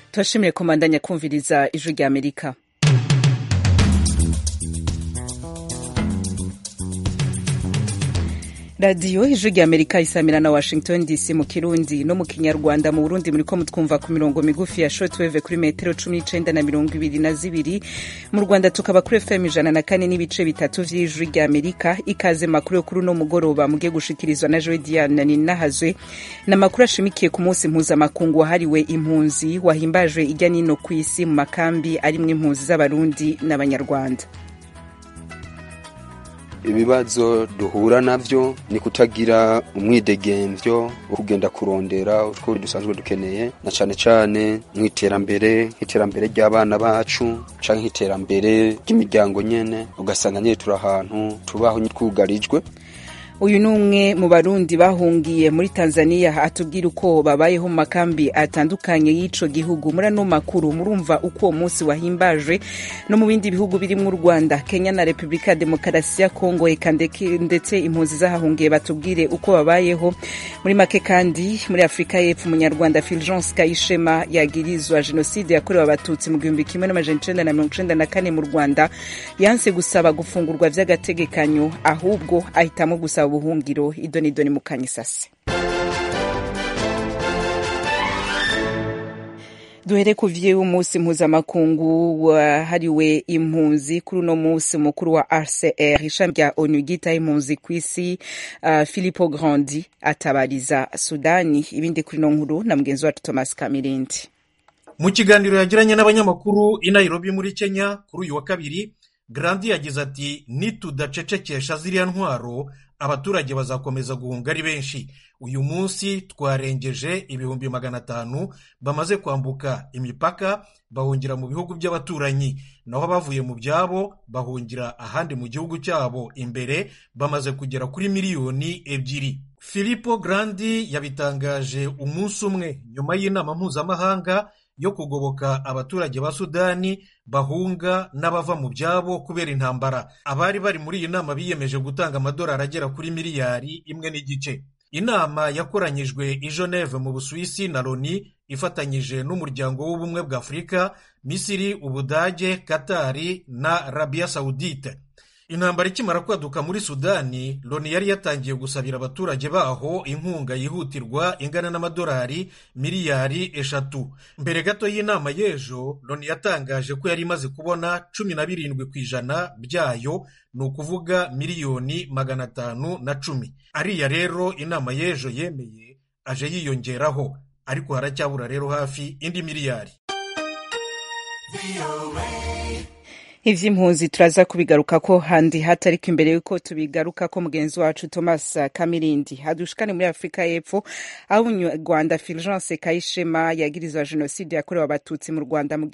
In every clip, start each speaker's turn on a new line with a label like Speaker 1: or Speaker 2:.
Speaker 1: turashimire komandanya kumviriza ijwi rya Amerika. Radio ijwi rya Amerika isamira na Washington DC mu Kirundi no mu Kinyarwanda. Mu Burundi muriko mutwumva ku mirongo migufi ya shortwave kuri metero 19 na 22. Mu Rwanda tukaba kuri FM 104 n'ibice bitatu vy'ijwi rya Amerika. Ikaze makuru yo kuri no mugoroba mugiye gushikirizwa na Joy Diane Ninahazwe na makuru ashimikiye ku munsi mpuzamakungu wahariwe impunzi wahimbajwe irya nino kw'isi mu makambi arimwe impunzi z'abarundi n'abanyarwanda.
Speaker 2: Ibibazo duhura navyo ni kutagira umwidegemvyo wo kugenda kurondera utwo dusanzwe dukeneye, na cane cane nk'iterambere ry'abana bacu canke nk'iterambere ry'imiryango nyene, ugasanga nyene turi ahantu tubaho twugarijwe.
Speaker 1: Uyu numwe mu barundi bahungiye muri Tanzania atubwira uko babayeho mu makambi atandukanye y'ico gihugu. Muri no makuru murumva uko uwo munsi wahimbaje no mu bindi bihugu biri mu Rwanda, Kenya na Republika Demokarasi ya Kongo, ndetse impunzi zahahungiye batubwire uko babayeho. Muri make kandi muri Afrika y'Epfo umunyarwanda Fulgence Kayishema yagirizwa genocide yakorewe abatutsi mu 1994 mu Rwanda, yanse gusaba gufungurwa vy'agategekanyo ahubwo ahitamo gusaba ubuhungiro. Idoni mukanyisase. Duhere kuvye umunsi mpuzamakungu wahariwe impunzi. Kuri uno munsi mukuru wa RCR ishami rya ONU ryita impunzi kw'isi, Filippo Grandi atabariza Sudani. Ibindi kuri no nkuru na mugenzi wacu Thomas Kamirindi.
Speaker 3: Mu kiganiro yagiranye n'abanyamakuru i Nairobi muri Kenya kuri uyu wa kabiri, Grandi yagize ati nitudacecekesha ziriya ntwaro abaturage bazakomeza guhunga ari benshi. Uyu munsi twarengeje 500,000 bamaze kwambuka imipaka bahungira mu bihugu by'abaturanyi, naho bavuye mu byabo bahungira ahandi mu gihugu cyabo imbere bamaze kugera kuri 2 miliyoni. Filippo Grandi yabitangaje umunsi umwe nyuma y'inama mpuzamahanga yo kugoboka abaturage ba Sudani bahunga n'abava mu byabo kubera intambara. Abari bari muri iyi nama biyemeje gutanga amadolari agera kuri 1.5 miliyari. Inama yakoranyijwe i Geneve mu Busuwisi na Loni ifatanyije n'umuryango w'ubumwe bwa Afurika, Misiri, Ubudage, Katari na Arabia Saudite. Intambara ikimara kwaduka muri Sudani, Loni yari yatangiye gusabira abaturage baho inkunga yihutirwa ingana n'amadolari 3 miliyari. Mbere gato y'inama y'ejo, Loni yatangaje ko yari imaze kubona 17% byayo, ni ukuvuga 510,000,000. Ariya rero inama y'ejo yemeye aje yiyongeraho, ariko haracyabura rero hafi indi miliyari.
Speaker 1: Ivy'impunzi turaza kubigaruka ko handi hatariko imbere yuko tubigaruka ko mugenzi wacu Thomas Kamirindi hadushikane muri Afrika y'Epfo, aho umunyarwanda Fulgence Kayishema yagirizwa genocide yakorewe abatutsi mu Rwanda mu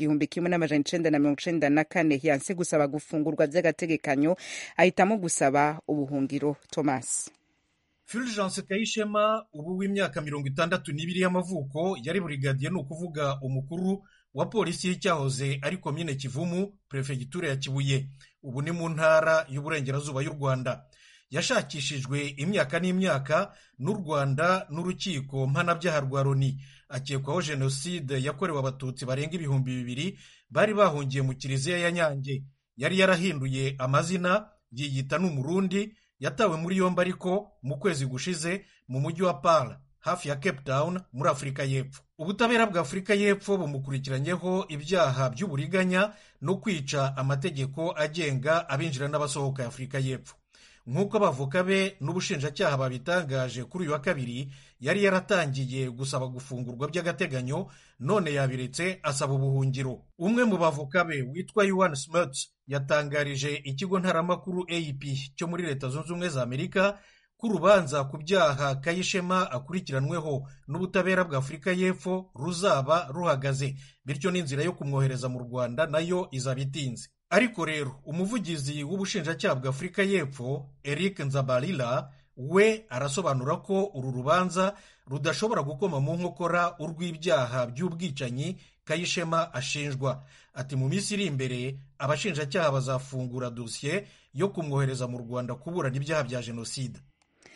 Speaker 1: 1994, yanse gusaba gufungurwa vy'agategekanyo ahitamo gusaba ubuhungiro. Thomas.
Speaker 3: Fulgence Kayishema ubu w'imyaka 62 y'amavuko yari brigadier, ni ukuvuga umukuru wa polisi y'icyahoze ari komine Kivumu, prefegitura ya Kibuye. Ubu ni mu ntara y'uburengerazuba y'u Rwanda. Yashakishijwe imyaka n'imyaka n'u Rwanda n'urukiko mpanabyaha rwa Loni, akekwaho genocide yakorewe abatutsi barenga 2,000 bari bahungiye mu Kiliziya ya Nyange. Yari yarahinduye amazina, yiyita n'umurundi. Yatawe muri yombi ariko mu kwezi gushize mu mujyi wa Paarl hafi ya Cape Town muri Afrika y'Epfo. Ubutabera bwa Afrika y'Epfo bumukurikiranyeho ibyaha by'uburiganya no kwica amategeko agenga abinjira n'abasohoka ya Afrika y'Epfo. Nk'uko abavoka be n'ubushinjacyaha babitangaje kuri uyu wa kabiri, yari yaratangiye gusaba gufungurwa by'agateganyo, none yabiretse asaba ubuhungiro. Umwe mu bavoka be witwa Yuan Smuts yatangarije ikigo ntaramakuru AP cyo muri Leta Zunze Ubumwe za Amerika ko urubanza ku byaha Kayishema akurikiranweho n'ubutabera bwa Afrika y'Epfo ruzaba ruhagaze, bityo n'inzira yo kumwohereza mu Rwanda nayo izaba itinze. Ariko rero umuvugizi w'ubushinjacyaha bwa Afrika y'Epfo Eric Nzabalila we arasobanura ko uru rubanza rudashobora gukoma mu nkokora urw'ibyaha by'ubwicanyi Kayishema ashinjwa. Ati mu minsi iri imbere abashinjacyaha bazafungura dosiye yo kumwohereza mu Rwanda kuburana ibyaha bya genocide.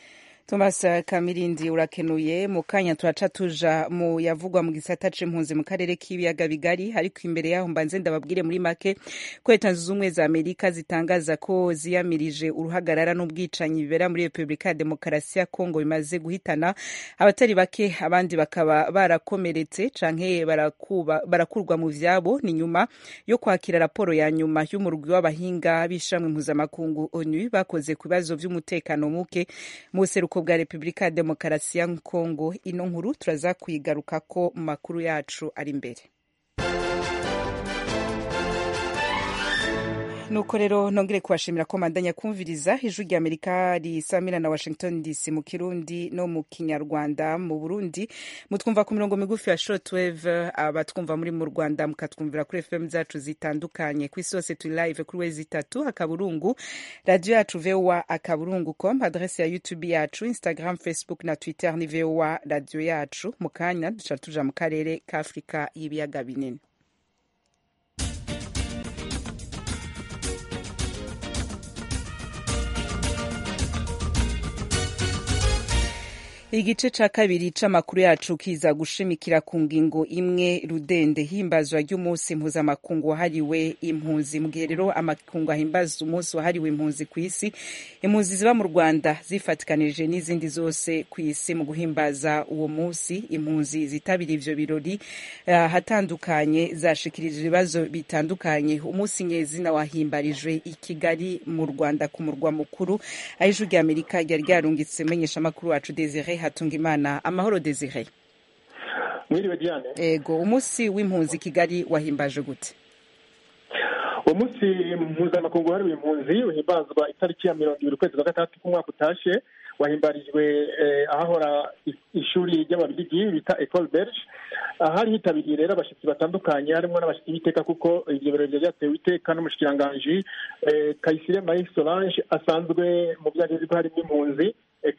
Speaker 1: Thomas Kamirindi urakenuye. Mu kanya turaca tuja mu yavugwa mu gisata c'impunzi mu karere k'ibiyaga bigari, ariko imbere yaho mbanze ndababwire muri make ko Leta Zunze Ubumwe za Amerika zitangaza ko ziyamirije uruhagarara n'ubwicanyi bibera muri Repubulika ya Demokarasi ya Kongo bimaze guhitana abatari bake, abandi bakaba barakomeretse canke barakurwa mu vyabo. Ni nyuma yo kwakira raporo ya nyuma y'umurwi w'abahinga b'ishamwe mpuzamakungu ONU bakoze ku bibazo vy'umutekano muke mu buseruko bwa Repubulika ya Demokarasi ya Kongo. Ino nkuru turaza kuyigarukako mu makuru yacu ari imbere. Nuko rero nongere kubashimira ko mandanya kumviriza ijwi rya Amerika risamira na Washington DC mu Kirundi no mu Kinyarwanda. Mu Burundi mutwumva ku mirongo migufi ya shortwave, abatwumva muri mu Rwanda mukatwumvira kuri FM zacu zitandukanye. Ku isi yose turi live kuri wezi 3 akaburungu radio yacu voa@akaburungu.com, adresse ya YouTube yacu, Instagram, Facebook na Twitter ni voa radio yacu. Mu kanya duca tuja mu karere ka Afrika y'ibiyaga binini. Igice ca kabiri c'amakuru yacu kiza gushimikira ku ngingo imwe rudende, himbazwa ry'umunsi mpuzamakungu wahariwe impunzi. Mu gihe rero amakungu ahimbaza umunsi wahariwe impunzi ku isi, impunzi ziba mu Rwanda zifatikanije n'izindi zose ku isi mu guhimbaza uwo munsi. Impunzi zitabira ivyo birori hatandukanye zashikirije ibibazo bitandukanye. Umunsi nyezina wahimbarijwe i Kigali mu Rwanda ku murwa mukuru, aho ijwi rya Amerika ryari ryarungitse menyesha makuru wacu Desire Hatungimana. Amahoro Desire.
Speaker 4: Mwiriwe Diane.
Speaker 1: Ego, umunsi w'impunzi Kigali wahimbaje gute?
Speaker 4: Umunsi mpuzamakungu wahariwe impunzi uhimbazwa itariki ya 20 ukwezi kwa gatatu k'umwaka utashe, wahimbarijwe ahahora ishuri ry'ababirigi bita Ecole Belge. Hari hitabiriye rero abashitsi batandukanye, harimo n'abashitsi b'iteka kuko ivyo birori byatewe iteka n'umushikiranganji Kayisire Marie Solange asanzwe mu byageze ko harimo impunzi.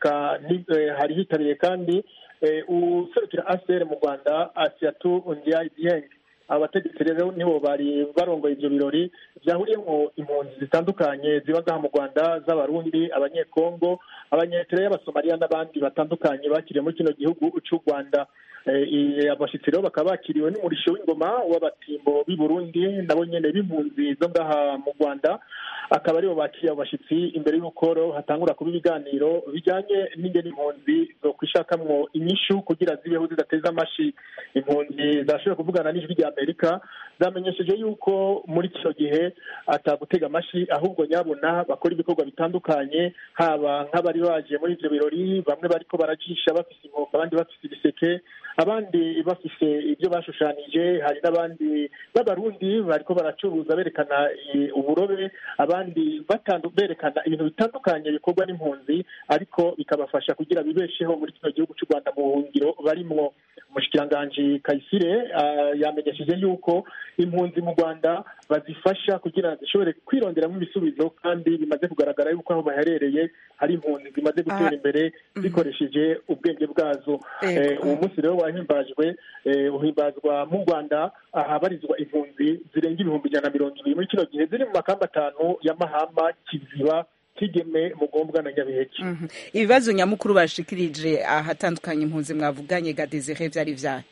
Speaker 4: Hari hitabiriye kandi userukira ACR mu Rwanda Asiatu Ndiaye Dieng. Abategetsi rero nibo bari barongoye ivyo birori byahuriyemo impunzi zitandukanye zibaga mu Rwanda, z'abarundi, abanyekongo, abanyetere, y'abasomaliya n'abandi batandukanye bakiriye muri kino gihugu cy'u Rwanda. Abashitsi rero bakaba bakiriwe n'umurisho w'ingoma w'abatimbo b'i Burundi nabo nyene b'impunzi zo ngaha mu Rwanda. Akaba aribo bakiriye abashitsi imbere y'uko hatangura kuba ibiganiro bijanye n'ingene impunzi zo kwishakamwo inyishu kugira zibeho zidateza amashi. Impunzi zashobora kuvugana n'ijwi rya Amerika zamenyesheje yuko muri kino gihe atagutega amashi, ahubwo nyabona bakora ibikorwa bitandukanye, haba nk'abari baje muri ivyo birori, bamwe bariko barajisha bafise inkoko, abandi bafise ibiseke, abandi bafise ibyo bashushanije, hari n'abandi b'abarundi bariko baracuruza berekana uburobe, abandi berekana ibintu bitandukanye bikorwa n'impunzi ariko bikabafasha kugira bibesheho muri kino gihugu cy'u Rwanda mu buhungiro barimwo. Umushikiranganji Kayisire yamenyesheje yuko impunzi mu Rwanda bazifasha kugira zishobore kwironderamo ibisubizo, kandi bimaze kugaragara yuko aho baherereye hari impunzi zimaze gutera imbere zikoresheje ubwenge bwazo. Uwo munsi rero wahimbajwe uhimbazwa mu Rwanda ahabarizwa impunzi zirenga 120,000 muri kino gihe ziri mu makamba 5 ya Mahama, Kiziba, Kigeme, Mugombwa na Nyabiheke.
Speaker 1: Ibibazo nyamukuru bashikirije ahatandukanye impunzi mwavuganye ga Desire vyari vyahe?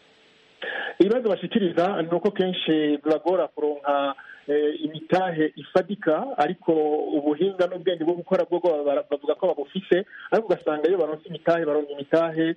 Speaker 4: Ibibazo bashikiriza nuko kenshi biragora kuronka imitahe ifadika, ariko ubuhinga n'ubwenge bwo gukora bwo bavuga ko babufise, ariko ugasanga iyo baronse imitahe baronka imitahe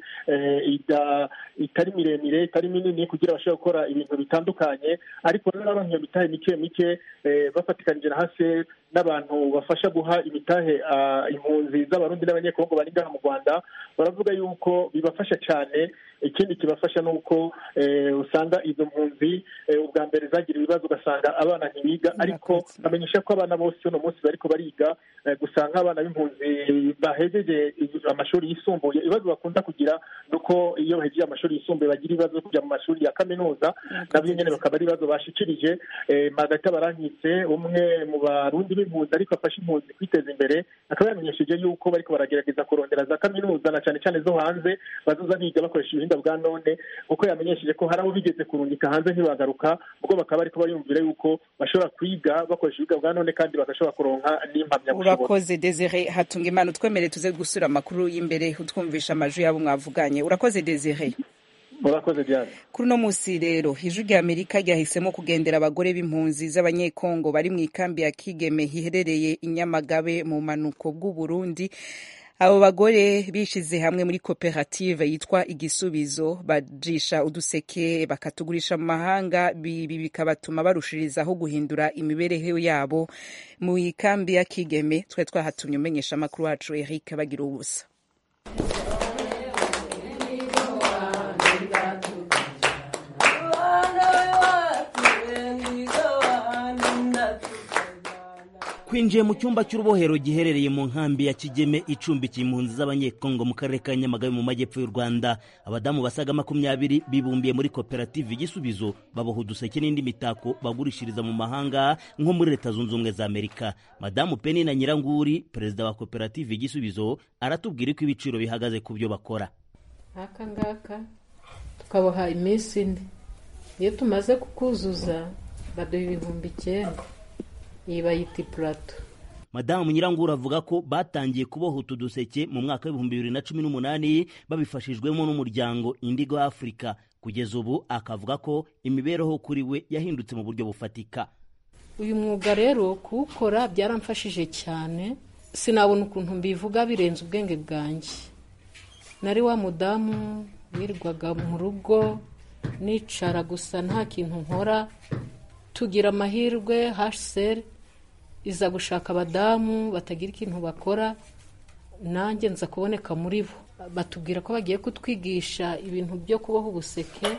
Speaker 4: itari miremire, itari minini kugira bashobore gukora ibintu bitandukanye, ariko n'abaronka imitahe mike bafatikanije na hase n'abantu bafasha guha imitahe impunzi z'abarundi n'abanyekongo bari ngaha mu Rwanda, baravuga yuko bibafasha cyane. Ikindi kibafasha nuko usanga izo mpunzi ubwa mbere zagira ibibazo, ugasanga abana ntibiga, ariko bamenyesha ko abana bose uno munsi bariko bariga. Gusanga abana b'impunzi bahejeje amashuri yisumbuye, ibibazo bakunda kugira nuko iyo bahejeje amashuri yisumbuye bagira ibibazo byo kujya mu mashuri ya kaminuza, nabyo nyene bakaba ari ibibazo bashikirije. Magata Barankitse, umwe mu barundi b'impunzi ariko afasha impunzi kwiteza imbere, akaba yamenyesheje yuko bariko baragerageza kurondera za kaminuza na cyane zo hanze bazoza biga bakoresha ubuhinga bwa none, kuko yamenyesheje ko hari abo bigeze kurungika hanze ntibagaruka, ubwo bakaba ariko bariyumvira yuko bashobora kwiga bakoresha ubuga bwa none kandi bagashobora kuronka n'impamyabushobozi.
Speaker 1: Urakoze Desire Hatungimana, twemere tuze gusura amakuru y'imbere utwumvisha amajwi yabo mwavuganye. Urakoze Desire.
Speaker 4: Murakoze Diane.
Speaker 1: Kuri uno musi rero ijwi rya Amerika ryahisemo kugendera abagore b'impunzi z'abanyekongo bari mu ikambi ya Kigeme hiherereye i Nyamagabe mu manuko bw'u Burundi. Abo bagore bishize hamwe muri koperative yitwa Igisubizo, bajisha uduseke bakatugurisha mu mahanga, bikabatuma barushirizaho guhindura imibereho yabo mu ikambi ya Kigeme. Twe twahatumye umenyesha amakuru wacu Eric bagira ubusa.
Speaker 5: Kwinjiye mu cyumba cy'urubohero giherereye mu nkambi ya Kigeme icumbikiye impunzi z'abanyekongo mu karere ka Nyamagabe mu majyepfo y'u Rwanda. Abadamu basaga 20 bibumbiye muri koperative Igisubizo, baboha uduseke n'indi mitako bagurishiriza mu mahanga nko muri Leta Zunze Ubumwe za Amerika. Madamu Penny na Nyiranguri, perezida wa koperative Igisubizo, aratubwira ko ibiciro bihagaze ku byo bakora.
Speaker 6: Aka ngaka tukaboha iminsi ine, iyo tumaze kukuzuza baduha 9,000. Iyi bayita plato.
Speaker 5: Madamu Nyirangura avuga ko batangiye kuboha utuduseke mu mwaka wa 2018 babifashijwemo n'umuryango Indigo Africa. Kugeza ubu akavuga ko imibereho kuri we yahindutse mu buryo bufatika.
Speaker 6: Uyu mwuga rero kuwukora byaramfashije cyane, sinabona ukuntu mbivuga birenze ubwenge bwanjye. Nari wa mudamu wirwaga mu rugo nicara gusa nta kintu nkora. Tugira amahirwe HCR iza gushaka abadamu batagira ikintu bakora, nanjye nza kuboneka muri bo. Batubwira ko bagiye kutwigisha ibintu byo kuboha ubuseke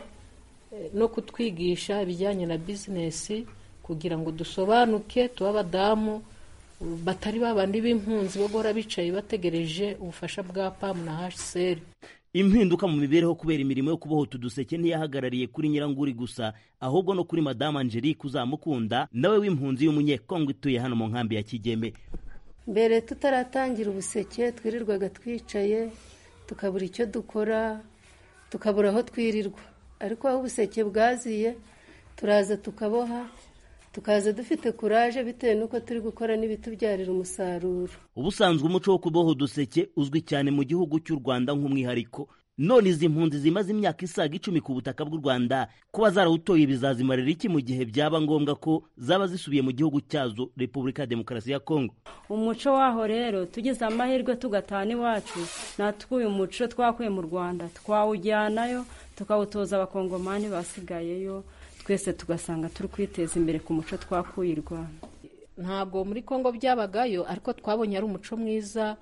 Speaker 6: no kutwigisha ibijyanye na business kugira ngo dusobanuke tuba abadamu batari babandi b'impunzi bo guhora bicaye bategereje ubufasha bwa PAM na HCR.
Speaker 5: Impinduka mu mibereho kubera imirimo yo kuboha utuduseke ntiyahagarariye kuri Nyiranguri gusa, ahubwo no kuri Madame Angelique Uzamukunda, nawe w'impunzi y'umunyekongo ituye hano mu nkambi ya Kigeme.
Speaker 7: Mbere tutaratangira ubuseke twirirwaga twicaye, tukabura icyo dukora, tukabura aho twirirwa. Ariko aho ubuseke bwaziye turaza tukaboha, tukaza dufite courage bitewe nuko turi gukora n'ibitubyarira umusaruro.
Speaker 5: Ubusanzwe umuco wo kuboha uduseke uzwi cyane mu gihugu cy'u Rwanda nk'umwihariko. None izi mpunzi zimaze imyaka isaga 10 ku butaka bw'u Rwanda, kuba zarawutoye bizazimarira iki mu gihe byaba ngombwa ko zaba zisubiye mu gihugu cyazo Repubulika ya Demokarasi ya Kongo?
Speaker 8: Umuco waho rero tugize amahirwe tugatana iwacu, natwe uyu muco twakuye mu Rwanda twawujyanayo tukawutoza abakongomani basigayeyo, twese tugasanga turi kwiteza imbere ku muco twakuye i Rwanda.
Speaker 6: Ntabwo muri Kongo byabagayo, ariko twabonye ari umuco mwiza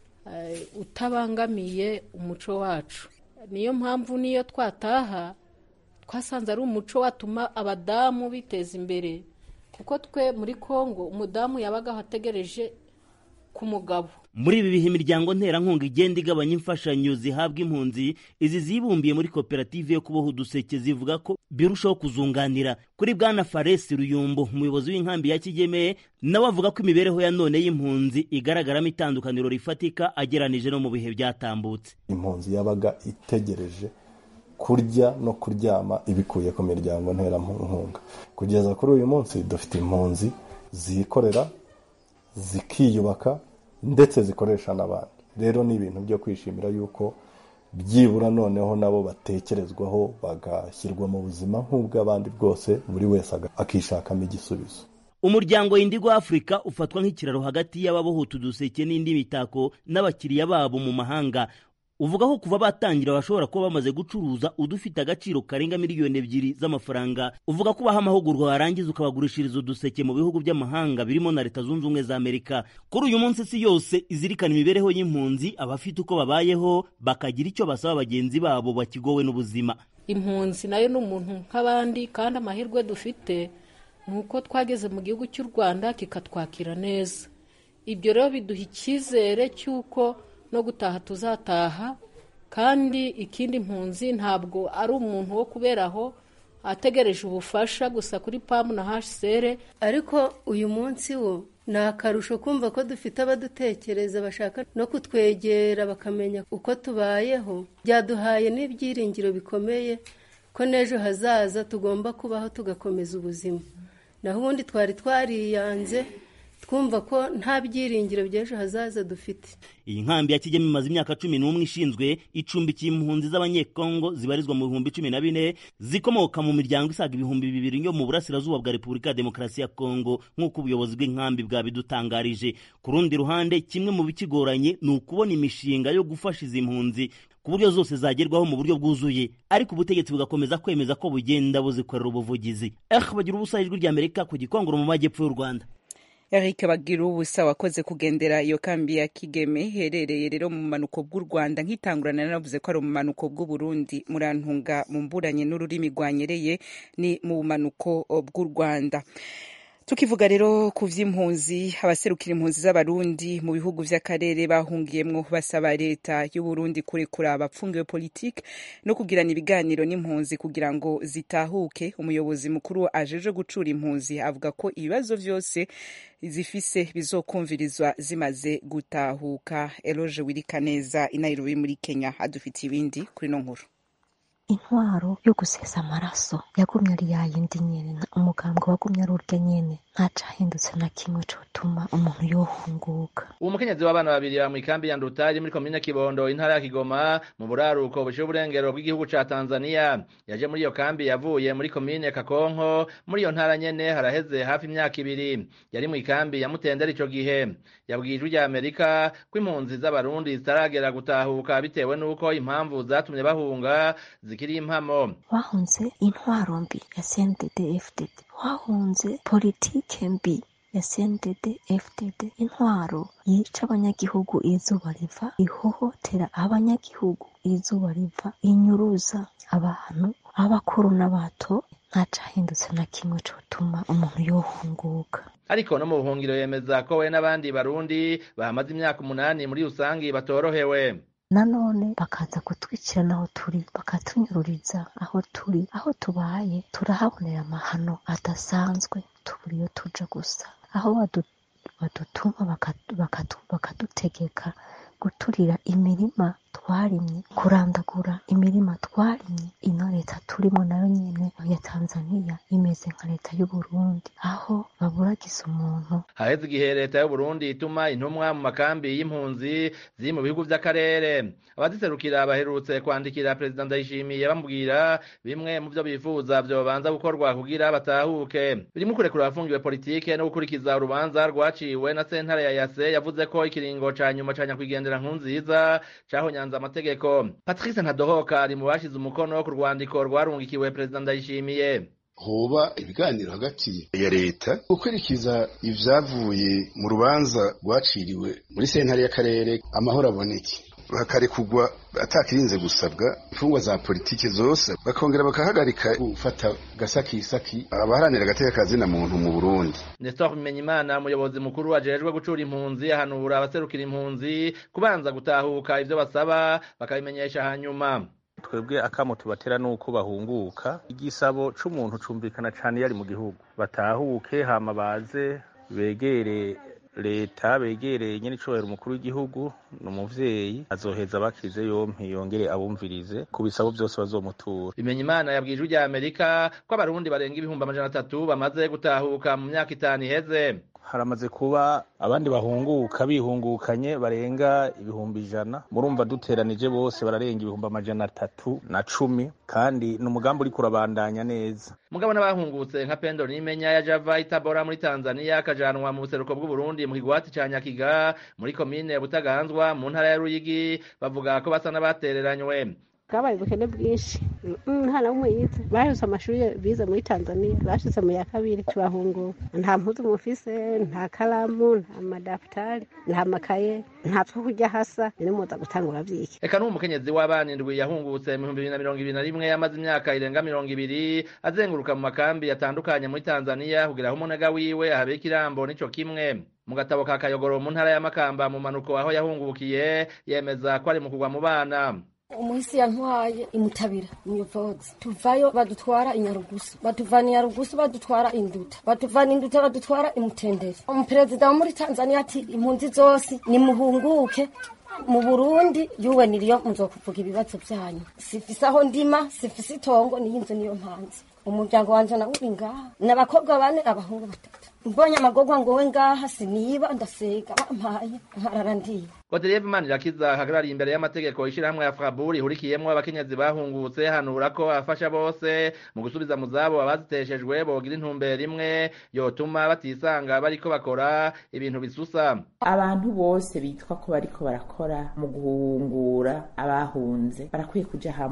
Speaker 6: utabangamiye umuco wacu. Niyo mpamvu niyo twataha twasanze ari umuco watuma abadamu biteza imbere, kuko twe muri Kongo umudamu yabaga ategereje ku mugabo.
Speaker 5: Muri ibi bihe imiryango nterankunga igenda igabanya imfashanyo zihabwa impunzi, izi zibumbiye muri koperative yo kuboha uduseke zivuga ko birushaho kuzunganira. Kuri Bwana Fares Ruyumbo, umuyobozi w'inkambi ya Kigeme, nawe avuga ko imibereho ya none y'impunzi igaragaramo itandukaniro rifatika ageranije no mu bihe byatambutse.
Speaker 9: Impunzi yabaga itegereje kurya no kuryama ibikuye ku miryango nterankunga. Kugeza kuri uyu munsi dufite impunzi zikorera, zikiyubaka ndetse zikoresha n'abandi. Rero ni ibintu byo kwishimira yuko byibura noneho nabo batekerezwaho bagashyirwa mu buzima nk'ubw'abandi bwose, buri wese akishakamo igisubizo.
Speaker 5: Umuryango Indigo Africa ufatwa nk'ikiraro hagati y'ababoha utuduseke n'indi mitako n'abakiriya babo mu mahanga. Uvuga ko kuva batangira bashobora kuba bamaze gucuruza udufite agaciro karenga miliyoni 2 z'amafaranga. Uvuga ko baha amahugurwa warangiza ukabagurishiriza uduseke mu bihugu by'amahanga birimo na Leta Zunze Ubumwe za Amerika. Kuri uyu munsi si yose izirikana imibereho y'impunzi, abafite uko babayeho bakagira icyo basaba bagenzi babo bakigowe n'ubuzima.
Speaker 6: Impunzi nayo n'umuntu nk'abandi, kandi amahirwe dufite nuko twageze mu gihugu cy'u Rwanda kikatwakira neza. Ibyo rero biduha icyizere cy'uko no gutaha tuzataha, kandi ikindi impunzi ntabwo ari umuntu wo kuberaho ategereje ubufasha gusa kuri PAM na HCR.
Speaker 7: Ariko uyu munsi wo ni akarusho kumva ko dufite abadutekereza bashaka no kutwegera bakamenya uko tubayeho. Byaduhaye n'ibyiringiro bikomeye ko n'ejo hazaza tugomba kubaho tugakomeza ubuzima. naho ubundi twari twariyanze twumva ko nta byiringiro by'ejo hazaza dufite.
Speaker 5: Iyi nkambi ya Kigeme imaze imyaka 11 ishinzwe icumbikiye impunzi z'abanyekongo zibarizwa mu 2014 zikomoka mu miryango isaga 2,000 yo mu burasirazuba bwa Repubulika ya Demokarasi ya Kongo nk'uko ubuyobozi bw'inkambi bwabidutangarije. Ku rundi ruhande, kimwe mu bikigoranye ni ukubona imishinga yo gufasha izi mpunzi ku buryo zose zagerwaho mu buryo bwuzuye, ariko ubutegetsi bugakomeza kwemeza ko bugenda buzikorera ubuvugizi. Bagira ubusa ijwi ry'Amerika ku Gikongoro mu majyepfo y'u Rwanda.
Speaker 1: Eric Bagira ubusa wakoze kugendera iyo kambi ya Kigeme herereye rero mu manuko bw'u Rwanda nk'itangurana navuze ko ari mu manuko bw'u Burundi murantunga mu mburanye n'ururimi rwanyereye ni mu manuko bw'u Rwanda. Tukivuga rero ku vy'impunzi, abaserukira impunzi z'abarundi mu bihugu vy'akarere bahungiyemwo basaba leta y'u Burundi kurekura abapfungiwe politique no kugirana ibiganiro n'impunzi kugira ngo zitahuke. Umuyobozi mukuru ajeje gucura impunzi avuga ko ibibazo vyose zifise bizokumvirizwa zimaze gutahuka. Eloge Wirikaneza i Nairobi muri Kenya adufitiye ibindi kuri no nkuru.
Speaker 10: Intwaro yo gusesa amaraso yagumye ari yayindi nyene, umugambwe wagumye ari urya nyene, ntacahindutse na kimwe cotuma umuntu yohunguka.
Speaker 11: Uwo mukenyezi w'abana babiri mu ikambi ya Nduta iri muri komine Kibondo intara ya Kigoma mu buraruko bushiye uburengero bw'igihugu ca Tanzania yaje muri iyo kambi yavuye muri komine Kakonko muri iyo ntara nyene haraheze hafi imyaka 2 yari mu ikambi ya Mutendera ico gihe. Yabwiye ijwi ry'Amerika ko impunzi z'abarundi zitaragera gutahuka bitewe nuko impamvu zatumye bahunga zikiri impamo.
Speaker 10: Wahunze intwaro mbi ya CNDD-FDD, wahunze politike mbi ya CNDD-FDD, intwaro yica abanyagihugu izuba riva, ihohotera abanyagihugu izuba riva, inyuruza abantu abakuru n'abato, ntacahindutse na kimwe cotuma umuntu yohunguka.
Speaker 11: Ariko no mu buhungiro yemeza ko we n'abandi barundi bahamaze imyaka 8 muri rusangi batorohewe.
Speaker 10: Nanone bakaza kutwicira naho turi, bakatunyururiza aho turi, aho tubaye turahabonera amahano adasanzwe, tubura iyo tuja gusa, aho badutuma bakadutegeka guturira imirima twarimye, kurandagura imirima twarimye. Ino leta turimo nayo nyene ya Tanzania imeze nka leta y'u Burundi, aho baburagiza umuntu.
Speaker 11: Haheze igihe leta y'u Burundi ituma intumwa mu makambi y'impunzi ziri mu bihugu vy'akarere. Abaziserukira baherutse kwandikira President Ndayishimiye bamubwira bimwe mu byo bifuza vyobanza gukorwa kugira batahuke. Birimo kurekura abafungiwe politike no gukurikiza urubanza rwaciwe na sentare ya Yase yavuze ko ikiringo ca nyuma ca nyakwigendera Nkurunziza cahonyanze amategeko. Patrice Ntadohoka ari mu bashize umukono ku rwandiko rwarungikiwe President Ndayishimiye.
Speaker 12: Hoba ibiganiro hagati ya leta gukurikiza ivyavuye mu rubanza rwaciriwe muri sentare y'akarere, amahoro aboneke, hakarekugwa atakirinze gusabwa imfungwa za politike zose, bakongera bakahagarika gufata gasakisaki abaharanira agateka kazina muntu mu Burundi.
Speaker 11: Nestor Bimenyimana umuyobozi mukuru ajejwe gucura impunzi ahanura abaserukira impunzi kubanza gutahuka ivyo basaba bakabimenyesha hanyuma.
Speaker 13: Twebwe akamo tubatera nuko bahunguka, igisabo c'umuntu cumvikana cane yari mu gihugu, batahuke hama baze begere leta, begereye nyene icobahiro umukuru w'igihugu n'umuvyeyi, azoheza bakize yompi yongere abumvirize ku bisabo byose bazomutura.
Speaker 11: Bimenyimana yabwiye ijwi ry'Amerika ko abarundi barenga 300 bamaze gutahuka mu myaka 5 iheze.
Speaker 13: Haramaze kuba abandi bahunguka bihungukanye barenga 100,000, murumva duteranije bose bararenga 310, kandi n'umugambi uri kurabandanya neza.
Speaker 11: Mugabo n'abahungutse nka Pendo Nimenya ya Java Itabora muri Tanzania akajanwa mu buseruko bw'u Burundi mu kigwati ca Nyakiga muri komine Butaganzwa mu ntara ya Ruyigi bavuga ko basa n'abatereranywe.
Speaker 14: Kabaye ubukene bwinshi, nta na umwe yize, bahise amashuri bize muri Tanzania bashitse mu ya kabiri tubahunguka, nta mpuzu mufise, nta kalamu, nta madaftari, nta makaye, nta two kurya hasa, ni muza gutangura vyiki.
Speaker 11: Eka n'umukenyezi w'abana 7 yahungutse mu 2021 yamaze imyaka irenga 200 azenguruka mu makambi yatandukanye muri Tanzania kugira aho umunega wiwe ahabika irambo nico kimwe. Mu gatabo ka Kayogoro mu ntara ya Makamba mu manuko aho yahungukiye yemeza ko ari mu kugwa mu bana.
Speaker 15: Umuhisi yantwaye imutabira Muyovozi, tuvayo badutwara Inyarugusu, batuvana Inyarugusu badutwara Induta, batuvana Induta badutwara Imutendere. Umuperezida wo muri Tanzania ati impunzi zose ni muhunguke mu Burundi, yuwe niriyo muzokuvuga ibibazo byanyu, sifise aho ndima, sifise itongo, niyo inzu niyo mpanzi. umuryango wanje nawe uri ngaha n'abakobwa bane abahungu batatu mbonye amagorwa ngo we ngaha siniba ndasega bampaye nkarara ndiye
Speaker 11: Godelieve Manirakiza hagarariye imbere y'amategeko ishirahamwe ya Fraburi hurikiyemwo abakenyezi bahungutse hanura ko afasha bose mu gusubiza mu zabo abaziteshejwe bogira intumbero imwe yotuma batisanga bariko bakora ibintu bisusa.
Speaker 16: Abantu bose bitwa ko bariko barakora mu guhungura abahunze barakwiye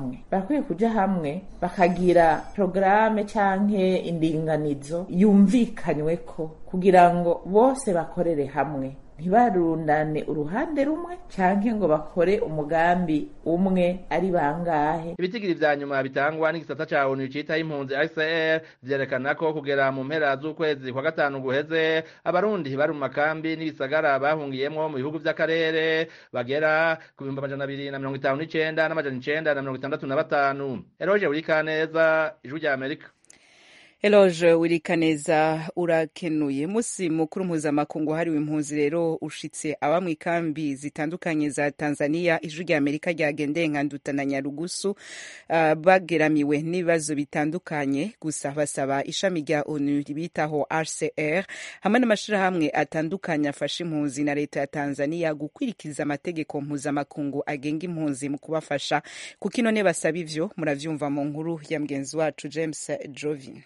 Speaker 16: kuja hamwe bakagira programme canke indinganizo yumvikanyweko kugira ngo bose bakorere hamwe ntibarundane uruhande rumwe canke ngo bakore umugambi umwe ari bangahe.
Speaker 11: Ibitigiri vya nyuma bitangwa n'igisata ca ONU citaho impunzi ICR vyerekana ko kugera mu mpera z'ukwezi kwa gatanu guheze abarundi bari mu makambi n'ibisagara bahungiyemwo mu bihugu vy'akarere bagera ku 259 n'amajana 965. Eroje Urikaneza, Ijwi rya Amerika.
Speaker 1: Eloge Wirikaneza urakenuye. Musi mukuru mpuzamakungu hariwe impunzi rero ushitse aba mw'ikambi zitandukanye za Tanzania. Ijwi rya Amerika ryagendeye nka Nduta na Nyarugusu bageramiwe n'ibibazo bitandukanye, gusa basaba ishami rya ONU bitaho HCR hamwe n'amashirahamwe atandukanye afasha impunzi na leta ya Tanzania gukwirikiza amategeko mpuzamakungu agenga impunzi mu kubafasha. Kuko none basaba ivyo muravyumva mu nkuru ya mgenzi wacu James Jovin.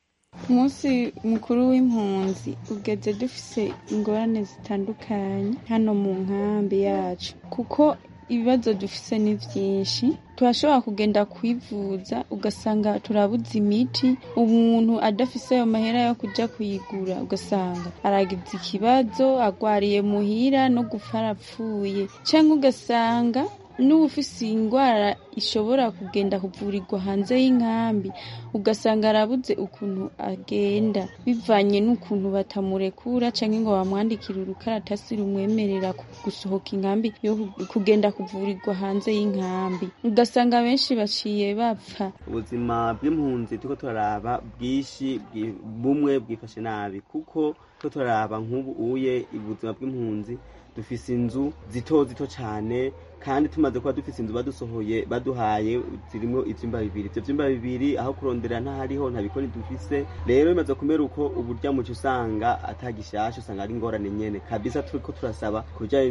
Speaker 17: Umunsi mukuru w'impunzi ugeze dufise ingorane zitandukanye hano mu nkambi yacu, kuko ibibazo dufise ni vyinshi. Turashobora kugenda kwivuza ugasanga turabuze imiti, umuntu adafise ayo mahera yo kuja kuyigura ugasanga aragize ikibazo agwariye muhira no gupfa arapfuye, canke ugasanga n'ufise ingwara ishobora kugenda kuvurirwa hanze y'inkambi ugasanga arabuze ukuntu agenda bivanye n'ukuntu batamurekura canke ngo bamwandikire urukaratasi rumwemerera gusohoka inkambi yo kugenda kuvurirwa hanze y'inkambi, ugasanga benshi baciye bapfa.
Speaker 18: Ubuzima bw'impunzi tuko turaraba bwishi bumwe bwifashe nabi, kuko tuko turaraba nk'ubu uye ubuzima bw'impunzi dufise inzu zito cyane, kandi tumaze kuba dufise inzu badusohoye baduhaye zirimo ivyumba bibiri. Ivyo vyumba bibiri aho kurondera ntahariho nta bikoni dufise. Rero bimaze kumera uko uburya muco usanga atagishasha, usanga ari ingorane nyene kabisa. Turiko turasaba kujanye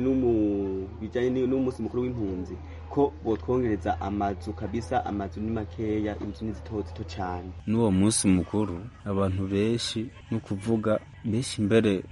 Speaker 18: n'umunsi mukuru w'impunzi ko botwongereza amazu kabisa. Amazu ni makeya, inzu ni zito cyane.
Speaker 19: N'uwo munsi mukuru abantu benshi no kuvuga benshi mbere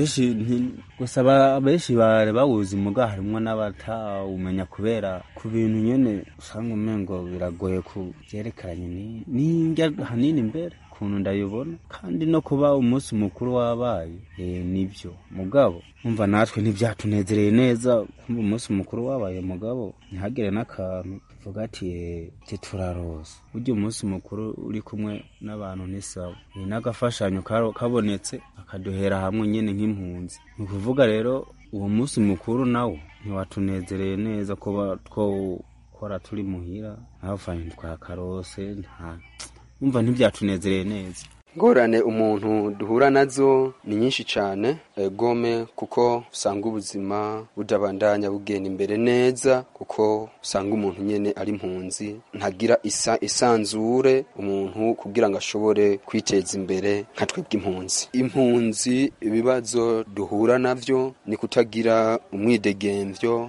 Speaker 19: gusa benshi bari bawuzi muga harimwo n'abatawumenya kubera ku bintu nyene usanga umengo biragoye kuvyerekeranye n'indya hanini mbere ukuntu ndayibona, kandi no kuba umunsi mukuru wabaye nivyo mugabo umva natwe ntivyatunezereye neza. kumva umunsi mukuru wabaye mugabo ntihagire n'akantu tuvuga ati turarose. Burya umunsi mukuru uri kumwe n'abantu ni sawa, n'agafashanyo kabonetse akaduhera hamwe nyene nk'impunzi. Ni ukuvuga rero uwo munsi mukuru nawo ntiwatunezereye neza kuba twokora turi muhira ntavanye twakarose, umva ntivyatunezereye neza.
Speaker 2: Ngorane umuntu duhura nazo ni nyinshi cyane gome, kuko usanga ubuzima budabandanya bugenda imbere neza, kuko usanga umuntu nyene ari impunzi ntagira isanzure umuntu kugira ngo ashobore kwiteza imbere nka twebwe impunzi. Impunzi ibibazo duhura navyo ni kutagira umwidegemvyo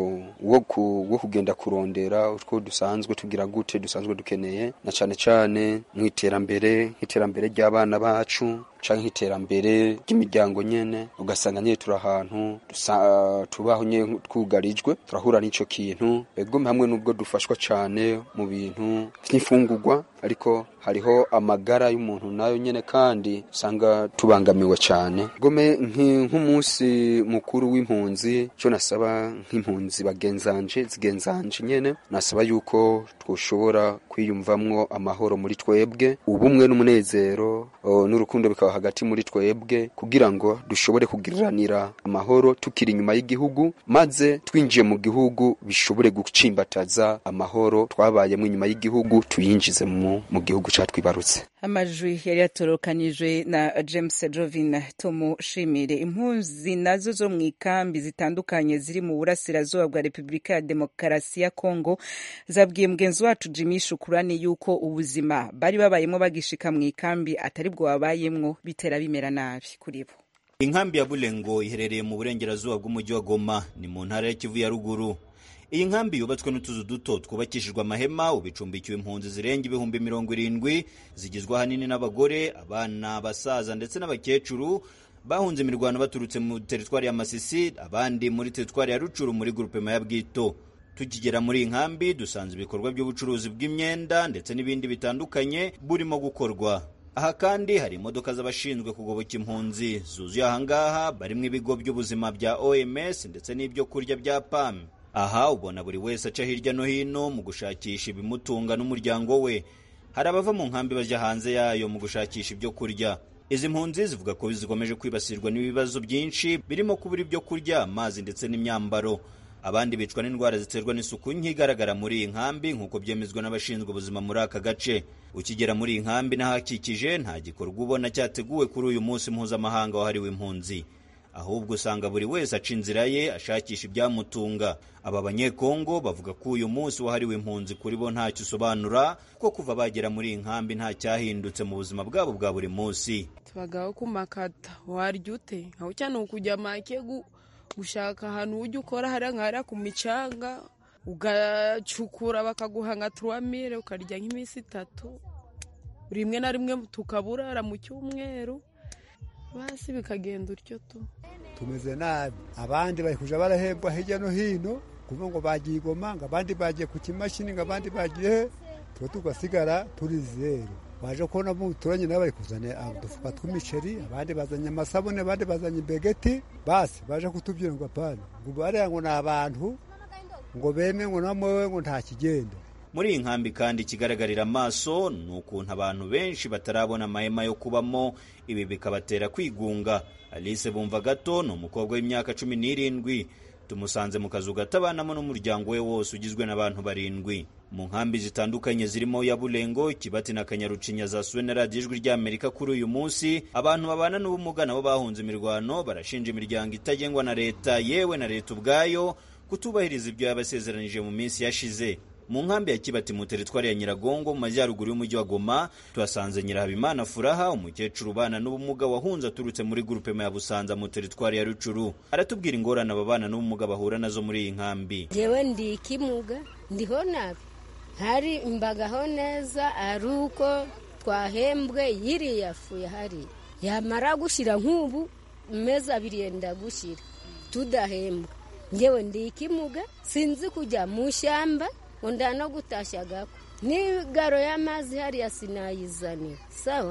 Speaker 2: wo kugenda kurondera utwo dusanzwe tugira gute dusanzwe dukeneye, na cane mw'iterambere ry'abana bacu canke iterambere ry'imiryango nyene. Ugasanga nyene turi ahantu tubaho nyene twugarijwe, turahura n'ico kintu. Ego hamwe n'ubwo dufashwa cane mu bintu vy'imfungurwa, ariko hariho amagara y'umuntu nayo nyene kandi usanga tubangamiwe cane. Gome nk'umunsi mukuru w'impunzi, cyo nasaba nk'impunzi zigenzanje nyene, nasaba yuko twoshobora kwiyumvamwo amahoro muri twebwe, ubumwe n'umunezero n'urukundo bikaba hagati muri twebwe, kugira ngo dushobore kugiriranira amahoro tukiri inyuma y'igihugu, maze twinjiye mu gihugu bishobore gucimbataza amahoro twabayemo inyuma y'igihugu tuyinjize mu gihugu catwibarutse.
Speaker 1: amajwi yari yatorokanijwe na James Jovin tumushimire. Impunzi nazo zo mu ikambi zitandukanye ziri mu burasirazuba bwa Repubulika ya Demokarasi ya Kongo zabwiye mugenzi wacu Jimmy Shukurani yuko ubuzima bari babayemo bagishika mu ikambi atari bwo babayemwo bitera bimera nabi kuri bo.
Speaker 20: Inkambi ya Bulengo iherereye mu burengerazuba bw'umujyi wa Goma, ni mu ntara ya Kivu ya ruguru. Iyi nkambi yubatswe n'utuzu duto twubakishijwe amahema, ubicumbikiwe impunzi zirenga ibihumbi 70 zigizwe ahanini n'abagore, abana, abasaza ndetse n'abakecuru bahunze imirwano baturutse mu teritwari ya Masisi, abandi muri teritwari ya Rucuru muri groupement ya Bwito. Tukigera muri inkambi dusanze ibikorwa by'ubucuruzi bw'imyenda ndetse n'ibindi bitandukanye burimo gukorwa. Aha kandi hari imodoka z'abashinzwe kugoboka impunzi zuzuye ahangaha, barimo ibigo by'ubuzima bya OMS ndetse n'ibyo kurya bya PAM. Aha ubona buri wese aca hirya no hino mu gushakisha ibimutunga n'umuryango we. Hari abava mu nkambi bajya hanze yayo mu gushakisha ibyo kurya. Izi mpunzi zivuga ko zikomeje kwibasirwa n'ibibazo byinshi birimo kubura ibyo kurya, amazi ndetse n'imyambaro. Abandi bicwa n'indwara ziterwa n'isuku nke igaragara muri iyi nkambi nk'uko byemezwa n'abashinzwe ubuzima muri aka gace. Ukigera muri iyi nkambi n'ahakikije nta gikorwa ubona cyateguwe kuri uyu munsi mpuzamahanga wahariwe impunzi. Ahubwo usanga buri wese aca inzira ye ashakisha ibyamutunga. Aba banyekongo bavuga ko uyu munsi wahariwe impunzi kuri bo ntacyo usobanura, ko kuva bagera muri iyi nkambi nta cyahindutse mu buzima bwabo bwa buri munsi.
Speaker 21: Tubagaho kumakata warya ute aho cyane ukujya make gushaka ahantu ujya ukora hari nkara ku micanga ugacukura bakaguha nka 3000 ukarya nk'iminsi 3, rimwe na rimwe tukaburara mu cyumweru, basi bikagenda utyo tu.
Speaker 22: Tumeze nabi, abandi bari kuja barahembwa hirya no hino kuva ngo bagiye Igoma, abandi bagiye ku kimashini, abandi bagiye twe tugasigara turi zero. Baje kubona mu turanye nabo bari kuzana udufuka tw'imiceri, abandi bazanye amasabune, abandi bazanye imbegeti, basi baje kutubwira ngo apana ngo bari ngo nabantu ngo beme ngo namwe ngo nta kigenda.
Speaker 20: Muri iyi nkambi kandi kigaragarira amaso nukuntu abantu benshi batarabona amahema yo kubamo, ibi bikabatera kwigunga. Alice Bumva Gato ni umukobwa w'imyaka 17, tumusanze mu kazu gatabanamo n'umuryango we wose ugizwe n'abantu 7. Mu nkambi zitandukanye zirimo ya Bulengo, Kibati na Kanyarucinya zasuwe na Radio Ijwi ry'Amerika kuri uyu munsi. Abantu babana n'ubumuga nabo bahunze imirwano barashinja imiryango itagengwa na leta yewe na leta ubwayo kutubahiriza ibyo yabasezeranije mu minsi yashize. Mu nkambi ya Kibati mu teritwari ya Nyiragongo mu majyaruguru y'umujyi wa Goma tuhasanze Nyirahabimana Furaha, umukecuru ubana n'ubumuga wahunze aturutse muri groupement ya Busanza mu teritwari ya Rucuru. Aratubwira ingorane ababana n'ubumuga bahura nazo muri iyi nkambi.
Speaker 23: Jewe ndi kimuga ndiho nabi, hari imbagaho neza aruko twahembwe yiri yafuye hari yamara gushira nk'ubu meza 2 yenda gushira tudahembwa. Njewe ndi kimuga sinzi kujya mu shyamba onda no gutashagako ni garo y'amazi hari yasinayizani sawa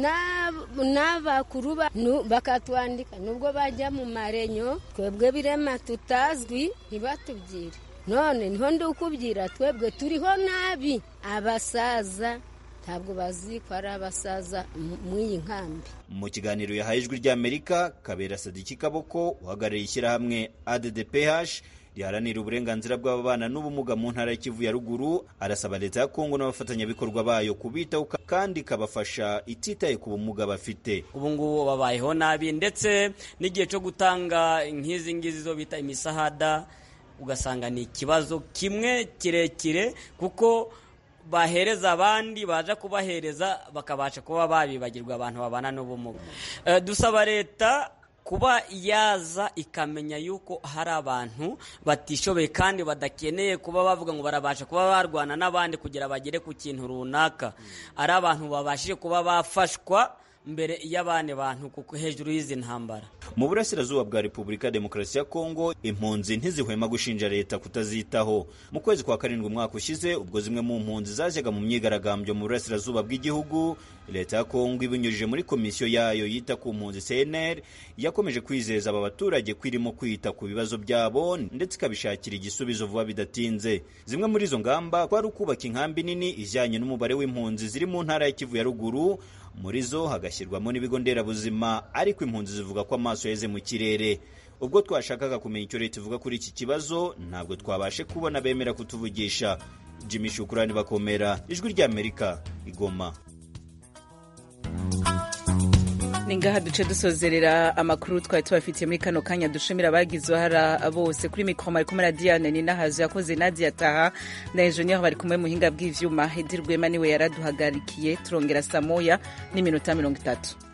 Speaker 23: n'abakuruba bakatwandika nubwo bajya mu marenyo twebwe birema tutazwi ntibatubwire. None niho ndukubwira twebwe turiho nabi, abasaza ntabwo bazi ko ari abasaza mu iyi nkambi.
Speaker 20: Mu kiganiro yahaye Ijwi ry'Amerika, Kabera Sadiki Kaboko uhagarariye ishyirahamwe ADDPH riharanira uburenganzira bw'ababana n'ubumuga mu ntara ya Kivu ya ruguru, arasaba leta ya Kongo n'abafatanyabikorwa bayo kubitaho kandi kabafasha ititaye ku bumuga bafite.
Speaker 24: Ubu ngubu babayeho nabi, ndetse n'igihe cyo gutanga nk'izi ngizi zo bita imisahada ugasanga ni ikibazo kimwe kirekire, kuko bahereza abandi baje kubahereza bakabasha kuba babibagirwa abantu babana n'ubumuga. Dusaba leta kuba yaza ikamenya yuko hari abantu batishoboye kandi badakeneye kuba bavuga ngo barabasha kuba barwana n'abandi kugira bagere ku kintu runaka, ari abantu babashije kuba bafashwa mbere y'abane bantu kuko hejuru y'izi ntambara.
Speaker 20: Mu burasirazuba bwa Repubulika ya Demokarasi ya Kongo, impunzi ntizihwema gushinja leta kutazitaho. Mu kwezi kwa 7 umwaka ushize, ubwo zimwe mu mpunzi zajyaga mu myigaragambyo mu burasirazuba bw'igihugu, leta ya Kongo ibinyujije muri komisiyo yayo yita ku mpunzi CNR yakomeje kwizeza aba baturage kwirimo kwita ku bibazo byabo ndetse ikabishakira igisubizo vuba bidatinze. Zimwe muri izo ngamba kwari ukubaka inkambi nini ijyanye n'umubare w'impunzi ziri mu ntara ya Kivu ya ruguru, muri zo hagashyirwamo n'ibigo nderabuzima, ariko impunzi zivuga ko amaso yeze mu kirere. Ubwo twashakaga kumenya icyo leta ivuga kuri iki kibazo ntabwo twabashe kubona bemera kutuvugisha. Jimmy Shukurani Bakomera, Ijwi ry'Amerika, Igoma.
Speaker 1: ni ngaha duce dusozerera amakuru twari tubafitiye muri kano kanya. Dushimira abagize uruhara bose. Kuri mikoro bari kumwe na Diane Ninahazo, yakoze Nadia Taha na Engineer bari kumwe muhinga bw'ivyuma. Edir Rwema niwe yaraduhagarikiye. Turongera saa moya n'iminota 30.